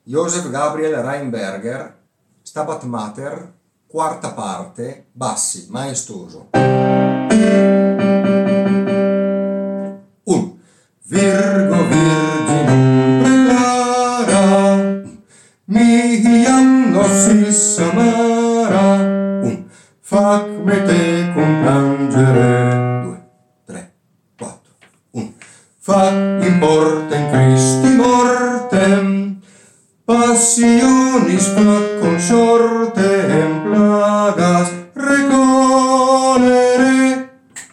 Joseph Gabriel Reinberger, Stabat Mater, quarta parte, bassi, maestoso. Un Virgo Virginum preclara, mihiam noctis amara, un fac me te complangere, 2, 3, 4, un fac importem Christi mortem, passionis fac consortem plagas recolere,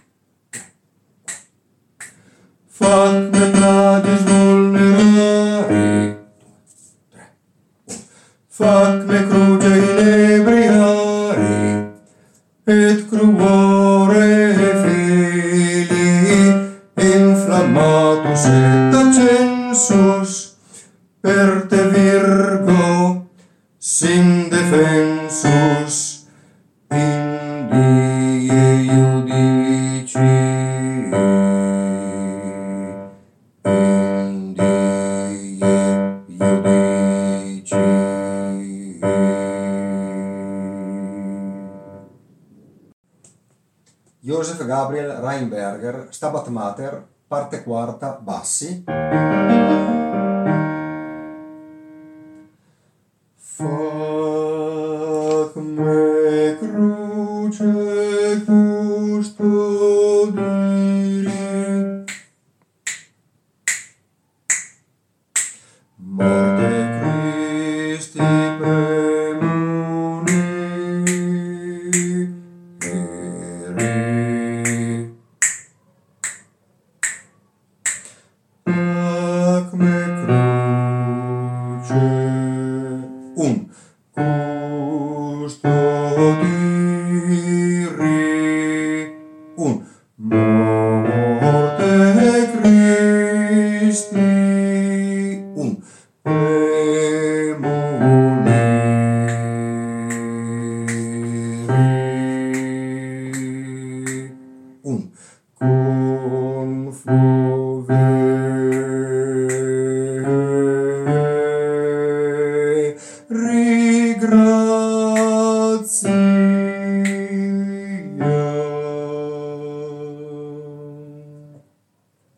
fac me plagas vulnerari, 2, 3, 1, fac me cruce inebriari, et cruore filii inflammatus et accensus, per te Virgo sin defensus in die iudici, in die iudici. Joseph Gabriel Reinberger, Stabat Mater, parte quarta, bassi. Fac me cruce custodiri, morte Christi premuneri, fac me cruce un custodiri, un morte Christi